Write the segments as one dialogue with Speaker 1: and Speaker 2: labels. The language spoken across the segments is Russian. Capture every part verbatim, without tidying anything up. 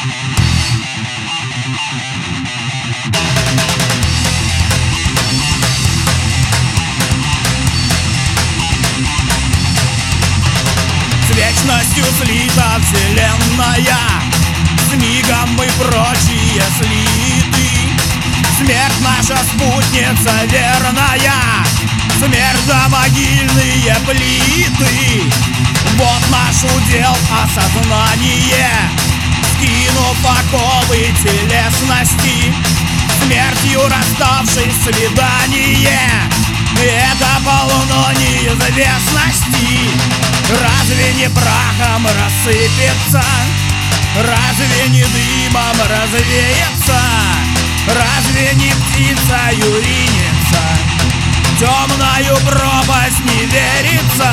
Speaker 1: С вечностью слита вселенная, с мигом мы прочие слиты. Смерть наша спутница верная, смерть за могильные плиты. Вот наш удел осознание, скинув оковы телесности, смертью расставшись свидание. Это полно неизвестности. Разве не прахом рассыпется? Разве не дымом развеется? Разве не птицею ринется? Темною пропасть не верится.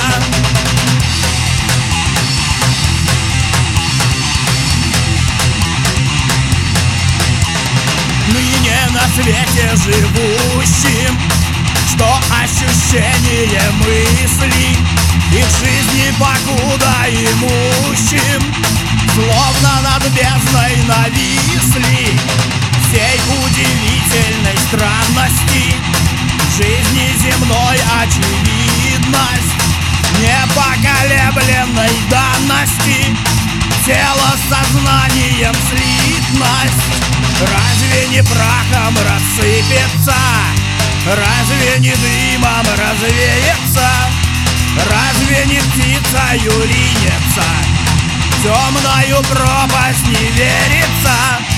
Speaker 1: Ныне на свете живущим, что ощущение мысли, и в жизни покуда имущим, словно над бездной нависли. Всей удивительной странности жизни земной очевидность, непоколебленной данности, тело с сознанием слитность. Разве не прахом рассыпется? Разве не дымом развеется? Разве не птицею ринется? Темною пропасть не верится.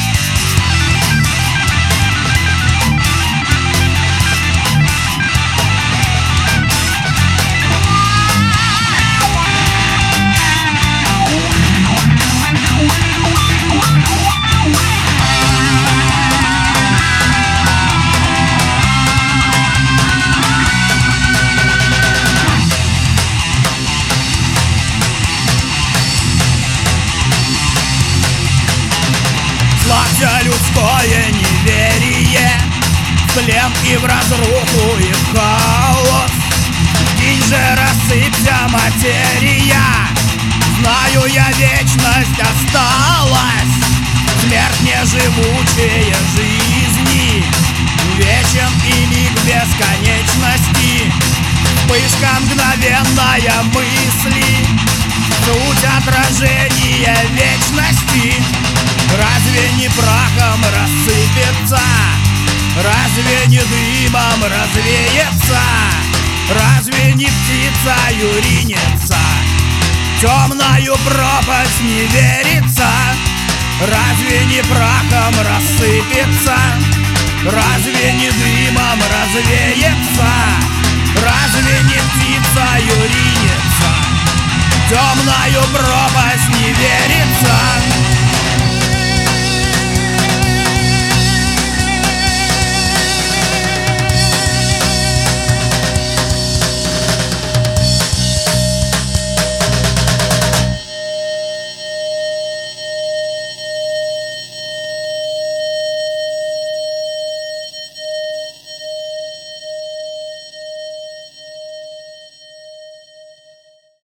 Speaker 1: Славься людское неверие, в плен и в разруху и в хаос. Кинь же, рассыпься, материя, знаю я, вечность осталась. Смерть неживучие жизни, вечен и миг бесконечности. Вспышка мгновенная мысли, суть отражения вечности. Разве не прахом рассыпется? Разве не дымом развеется? Разве не птицею ринется? Темною пропасть не верится. Разве не прахом рассыпется? Разве не дымом развеется? Разве не птицею ринется? Темною пропасть не верится.